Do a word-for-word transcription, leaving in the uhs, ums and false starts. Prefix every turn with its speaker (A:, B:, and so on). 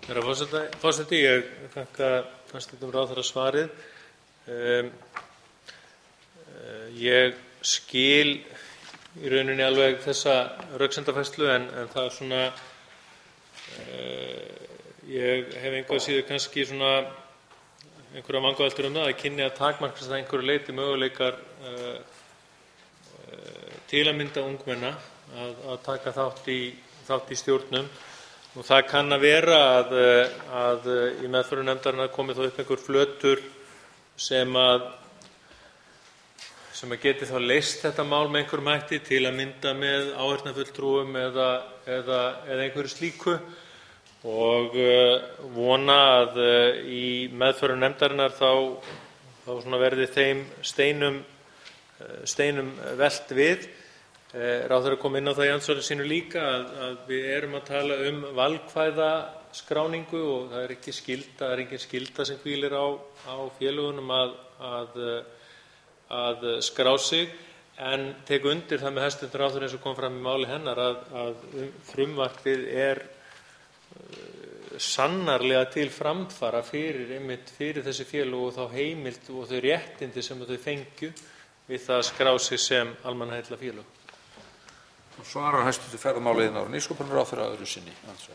A: Herra forseti, ég þakka hæstv. ráðherra svarið. Um, ég skil í rauninni alveg þessa röksemdafærslu en, en það er svona, uh, ég hef einhvað síður kannski svona einhverja vangaveltur um það að kynni að takmarkast að einhverju leyti möguleikar uh, uh, til að mynda ungmenna að, að taka þátt í, þátt í stjórnum. Og það kann að vera að, að í meðferðum nefndarinnar komi þá upp einhver flötur sem að, sem að geti þá leyst þetta mál með einhverjum hætti, til að mynda með áheyrnarfulltrúum eða, eða, eða einhverju slíku, og vona að í meðferðum nefndarinnar þá, þá svona verði þeim steinum, steinum velt við. Ráðherra kom inn á það í andsvari sínu líka að, að við erum að tala um valkvæða skráningu og það er ekki skylda, það er engin skylda sem hvílir á, á félögunum að, að, að skrá sig, en tek undir það með hæstv. Ráðherra eins og kom fram í máli hennar að, að frumvarpið er sannarlega til framfara fyrir, einmitt fyrir þessi félög og þá heimild og þau réttindi sem þau fengju við það að skrá sig sem almannaheillafélög.
B: Svarar hæstv. ferðamála-, iðnaðar- og nýsköpunarráðherra öðru sinni.